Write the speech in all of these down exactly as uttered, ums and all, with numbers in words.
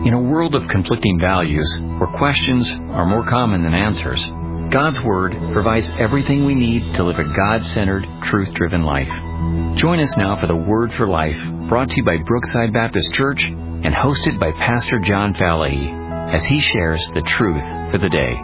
In a world of conflicting values, where questions are more common than answers, God's Word provides everything we need to live a God-centered, truth-driven life. Join us now for the Word for Life, brought to you by Brookside Baptist Church and hosted by Pastor John Falahy, as he shares the truth for the day.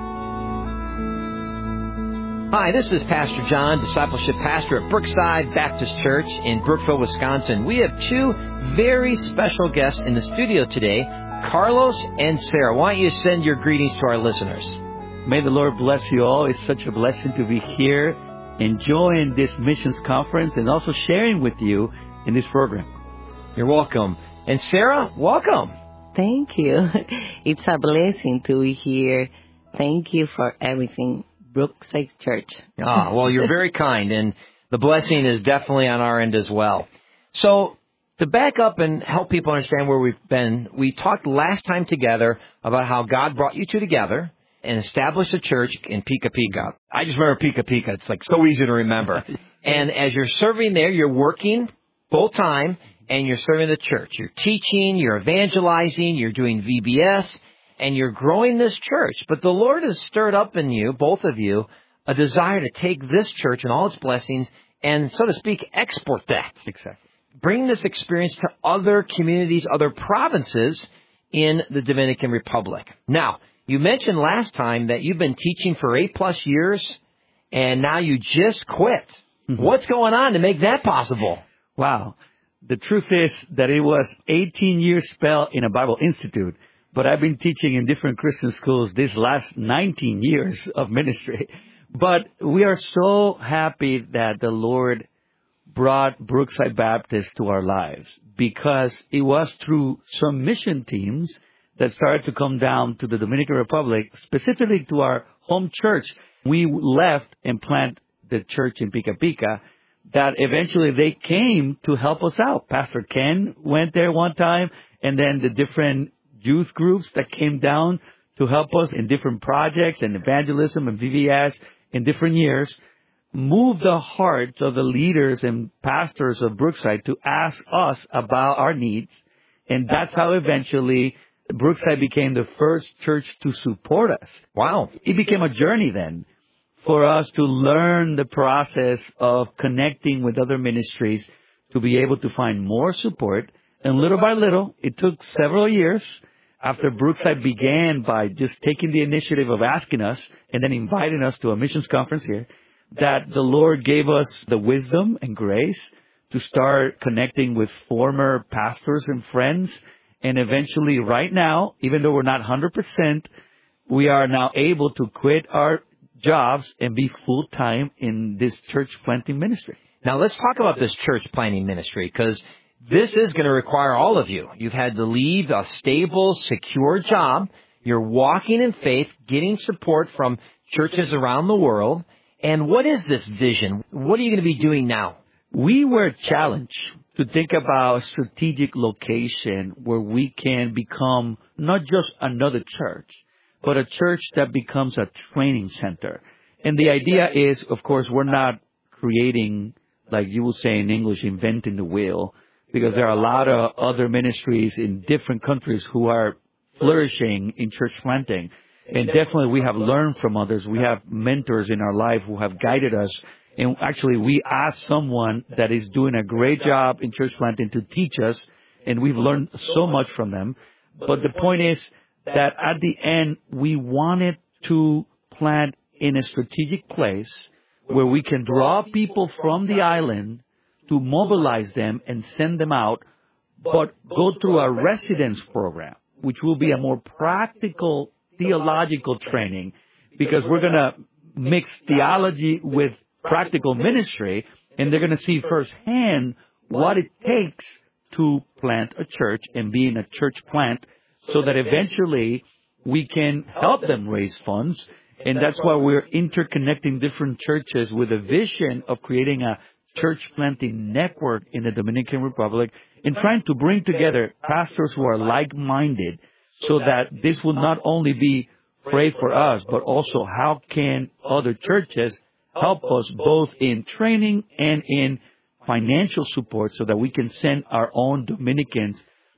Hi, this is Pastor John, Discipleship Pastor at Brookside Baptist Church in Brookville, Wisconsin. We have two very special guests in the studio today, Carlos and Sarah. Why don't you send your greetings to our listeners? May the Lord bless you all. It's such a blessing to be here, enjoying this missions conference, and also sharing with you in this program. You're welcome. And Sarah, welcome. Thank you. It's a blessing to be here. Thank you for everything, Brookside Church. Ah, well, you're very kind, and the blessing is definitely on our end as well. So, to back up and help people understand where we've been, we talked last time together about how God brought you two together and established a church in Pika Pika. I just remember Pika Pika. It's like so easy to remember. And as you're serving there, you're working full time and you're serving the church. You're teaching, you're evangelizing, you're doing V B S, and you're growing this church. But the Lord has stirred up in you, both of you, a desire to take this church and all its blessings and, so to speak, export that. Exactly. Bring this experience to other communities, other provinces in the Dominican Republic. Now, you mentioned last time that you've been teaching for eight plus years, and now you just quit. Mm-hmm. What's going on to make that possible? Wow. The truth is that it was eighteen years spent in a Bible Institute, but I've been teaching in different Christian schools these last nineteen years of ministry. But we are so happy that the Lord brought Brookside Baptist to our lives, because it was through some mission teams that started to come down to the Dominican Republic, specifically to our home church. We left and planted the church in Pika Pika, that eventually they came to help us out. Pastor Ken went there one time, and then the different youth groups that came down to help us in different projects and evangelism and V B S in different years, moved the hearts of the leaders and pastors of Brookside to ask us about our needs. And that's how eventually Brookside became the first church to support us. Wow. It became a journey then for us to learn the process of connecting with other ministries to be able to find more support. And little by little, it took several years after Brookside began by just taking the initiative of asking us and then inviting us to a missions conference here, that the Lord gave us the wisdom and grace to start connecting with former pastors and friends. And eventually, right now, even though we're not one hundred percent, we are now able to quit our jobs and be full-time in this church planting ministry. Now, let's talk about this church planting ministry, because this is going to require all of you. You've had to leave a stable, secure job. You're walking in faith, getting support from churches around the world. And what is this vision? What are you going to be doing now? We were challenged to think about a strategic location where we can become not just another church, but a church that becomes a training center. And the idea is, of course, we're not creating, like you would say in English, inventing the wheel, because there are a lot of other ministries in different countries who are flourishing in church planting. And definitely we have learned from others. We have mentors in our life who have guided us. And actually we asked someone that is doing a great job in church planting to teach us. And we've learned so much from them. But the point is that at the end, we wanted to plant in a strategic place where we can draw people from the island to mobilize them and send them out, but go through a residence program, which will be a more practical theological training, because we're going to mix theology with practical ministry, and they're going to see firsthand what it takes to plant a church and be in a church plant, so that eventually we can help them raise funds. And that's why we're interconnecting different churches with a vision of creating a church planting network in the Dominican Republic, and trying to bring together pastors who are like-minded, so that this will not only be pray for us, but also how can other churches help us both in training and in financial support, so that we can send our own Dominicans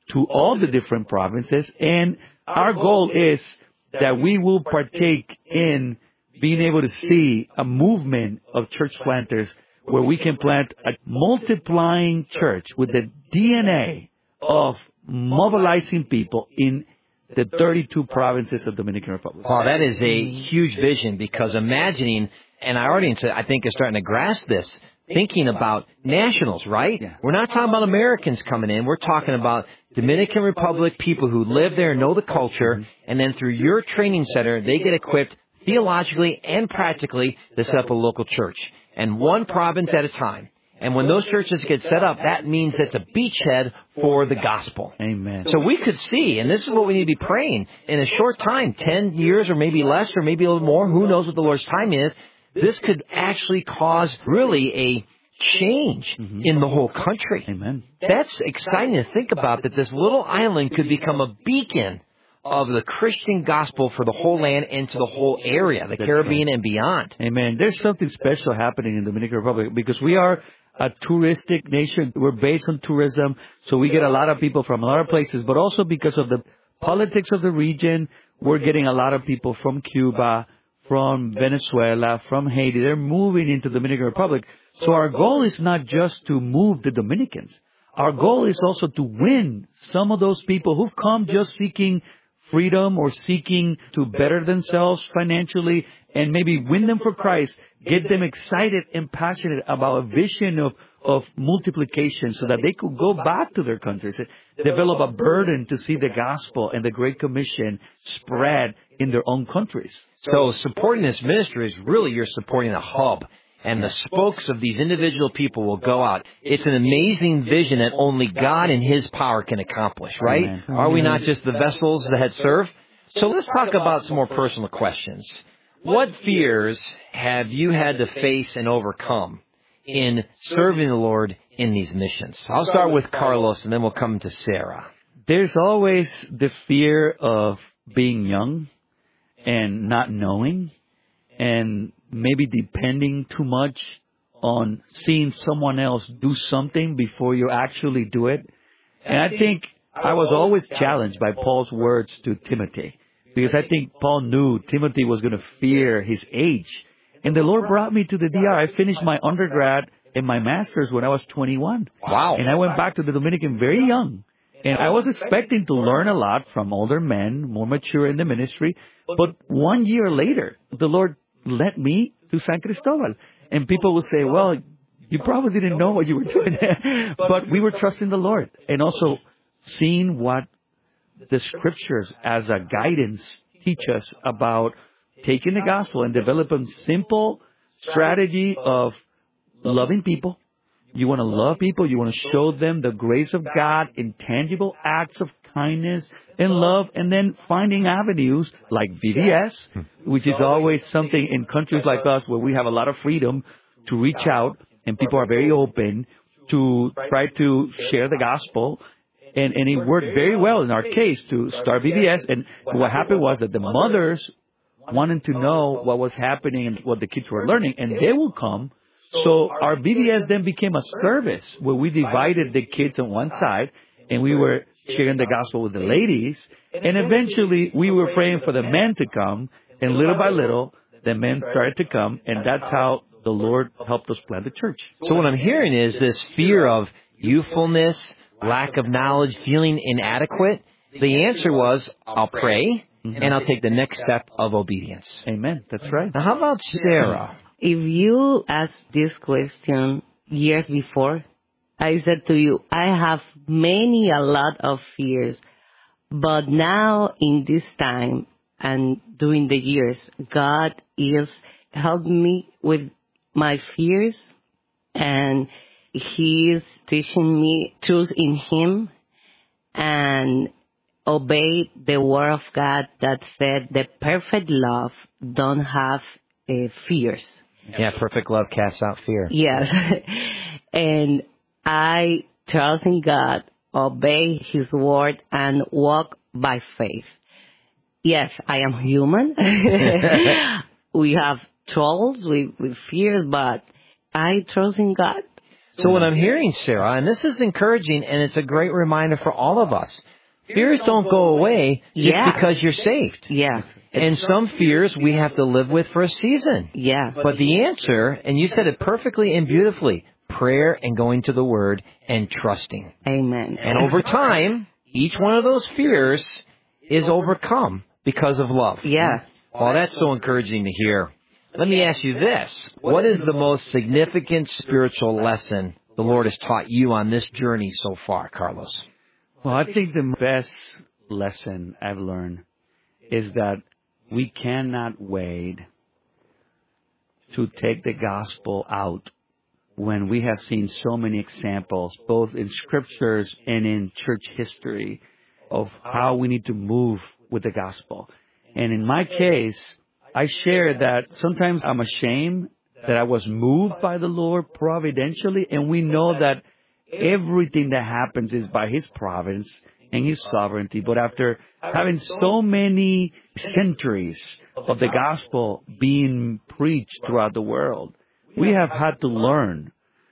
to all the different provinces. And our goal is that we will partake in being able to see a movement of church planters where we can plant a multiplying church with the D N A of mobilizing people in the thirty-two provinces of Dominican Republic. Wow, that is a huge vision, because imagining, and our audience, I think, is starting to grasp this, thinking about nationals, right? Yeah. We're not talking about Americans coming in. We're talking about Dominican Republic, people who live there and know the culture, mm-hmm. and then through your training center, they get equipped theologically and practically to set up a local church, and one province at a time. And when those churches get set up, that means it's a beachhead for the gospel. Amen. So we could see, and this is what we need to be praying, in a short time, ten years or maybe less or maybe a little more, who knows what the Lord's timing is, this could actually cause really a change mm-hmm. in the whole country. Amen. That's exciting to think about, that this little island could become a beacon of the Christian gospel for the whole land and to the whole area, the That's Caribbean right. and beyond. Amen. There's something special happening in the Dominican Republic because we are a touristic nation. We're based on tourism, so we get a lot of people from a lot of places, but also because of the politics of the region, we're getting a lot of people from Cuba, from Venezuela, from Haiti. They're moving into the Dominican Republic. So our goal is not just to move the Dominicans. Our goal is also to win some of those people who've come just seeking freedom or seeking to better themselves financially, and maybe win them for Christ, get them excited and passionate about a vision of, of multiplication so that they could go back to their countries, develop a burden to see the gospel and the Great Commission spread in their own countries. So supporting this ministry is really you're supporting a hub, and the spokes of these individual people will go out. It's an amazing vision that only God and His power can accomplish, right? Amen. Are we not just the vessels that serve? So let's talk about some more personal questions. What fears have you had to face and overcome in serving the Lord in these missions? I'll start with Carlos, and then we'll come to Sarah. There's always the fear of being young and not knowing, and maybe depending too much on seeing someone else do something before you actually do it. And I think I was always challenged by Paul's words to Timothy, because I think Paul knew Timothy was going to fear his age. And the Lord brought me to the D R. I finished my undergrad and my master's when I was twenty-one. Wow. And I went back to the Dominican very young. And I was expecting to learn a lot from older men, more mature in the ministry. But one year later, the Lord led me to San Cristobal. And people will say, well, you probably didn't know what you were doing. But we were trusting the Lord, and also seeing what the scriptures as a guidance teach us about taking the gospel and developing simple strategy of loving people. You want to love people. You want to show them the grace of God in tangible acts of kindness and love, and then finding avenues like V B S, which is always something in countries like us where we have a lot of freedom to reach out, and people are very open to try to share the gospel. And, and it worked very well in our case to start V B S. And what happened was that the mothers wanted to know what was happening and what the kids were learning, and they will come. So our V B S then became a service where we divided the kids on one side, and we were sharing the gospel with the ladies. And eventually we were praying for the men to come, and little by little, the men started to come, and that's how the Lord helped us plant the church. So what I'm hearing is this fear of youthfulness, lack of knowledge, feeling inadequate. The answer was, I'll pray, and I'll take the next step of obedience. Amen. That's right. Now, how about Sarah? If you asked this question years before, I said to you, I have many, a lot of fears. But now, in this time and during the years, God is helping me with my fears, and He is teaching me truth in Him and obey the word of God that said the perfect love don't have uh, fears. Yeah, perfect love casts out fear. Yes. And I trust in God, obey His word, and walk by faith. Yes, I am human. We have troubles with, with fears, but I trust in God. So what I'm hearing, Sarah, and this is encouraging, and it's a great reminder for all of us, fears don't go away just Yeah. because you're saved. Yeah. And some fears we have to live with for a season. Yeah. But the answer, and you said it perfectly and beautifully, prayer and going to the Word and trusting. Amen. And over time, each one of those fears is overcome because of love. Yeah. Oh, that's so encouraging to hear. Let me ask you this. What is the most significant spiritual lesson the Lord has taught you on this journey so far, Carlos? Well, I think the best lesson I've learned is that we cannot wait to take the gospel out when we have seen so many examples, both in scriptures and in church history, of how we need to move with the gospel. And in my case, I share that sometimes I'm ashamed that I was moved by the Lord providentially, and we know that everything that happens is by His providence and His sovereignty. But after having so many centuries of the gospel being preached throughout the world, we have had to learn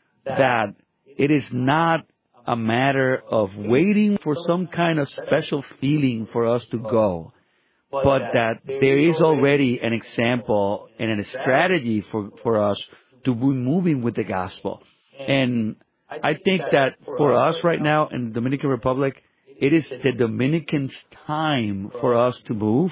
that it is not a matter of waiting for some kind of special feeling for us to go, but that there is already an example and a strategy for, for us to be moving with the gospel. And I think that for us right now in the Dominican Republic, it is the Dominicans' time for us to move.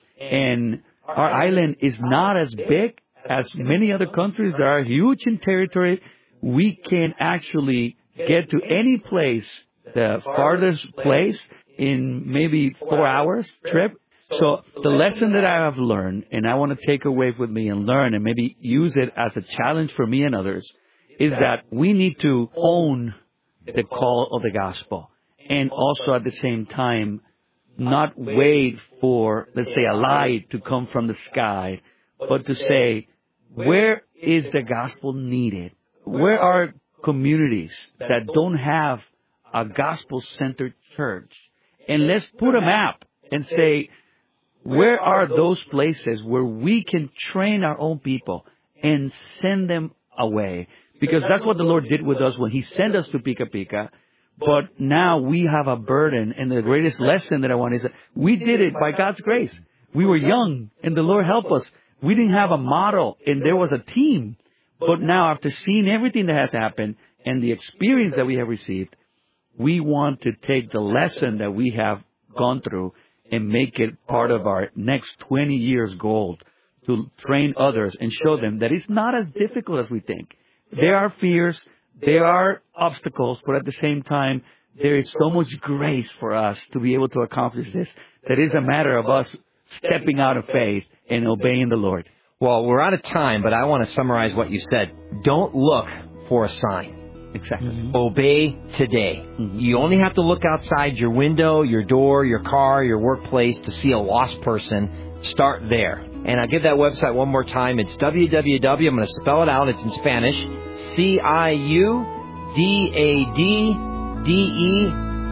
And our island is not as big as many other countries that are huge in territory. We can actually get to any place, the farthest place, in maybe four hours trip. So the lesson that I have learned, and I want to take away with me and learn and maybe use it as a challenge for me and others, is that we need to own the call of the gospel. And also at the same time, not wait for, let's say, a light to come from the sky, but to say, where is the gospel needed? Where are communities that don't have a gospel-centered church? And let's put a map and say, where are those places where we can train our own people and send them away? Because that's what the Lord did with us when He sent us to Pika Pika. But now we have a burden, and the greatest lesson that I want is that we did it by God's grace. We were young, and the Lord helped us. We didn't have a model, and there was a team. But now, after seeing everything that has happened and the experience that we have received, we want to take the lesson that we have gone through and make it part of our next twenty years goal to train others and show them that it's not as difficult as we think. There are fears, there are obstacles, but at the same time, there is so much grace for us to be able to accomplish this that it's a matter of us stepping out of faith and obeying the Lord. Well, we're out of time, but I want to summarize what you said. Don't look for a sign. Exactly. Mm-hmm. Obey today. Mm-hmm. You only have to look outside your window, your door, your car, your workplace to see a lost person. Start there. And I'll give that website one more time. It's w w w. I'm going to spell it out. It's in Spanish. C I U D A D D E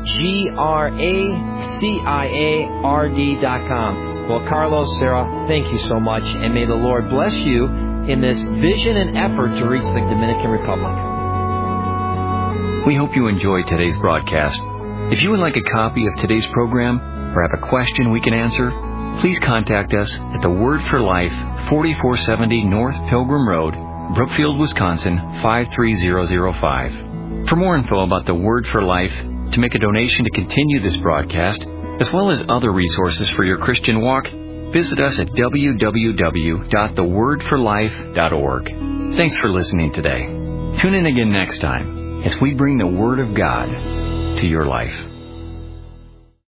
G R A C I A R D dot com. Well, Carlos, Sarah, thank you so much. And may the Lord bless you in this vision and effort to reach the Dominican Republic. We hope you enjoyed today's broadcast. If you would like a copy of today's program or have a question we can answer, please contact us at the Word for Life, forty-four seventy North Pilgrim Road, Brookfield, Wisconsin, five three zero zero five. For more info about the Word for Life, to make a donation to continue this broadcast, as well as other resources for your Christian walk, visit us at w w w dot the word for life dot org. Thanks for listening today. Tune in again next time as we bring the Word of God to your life.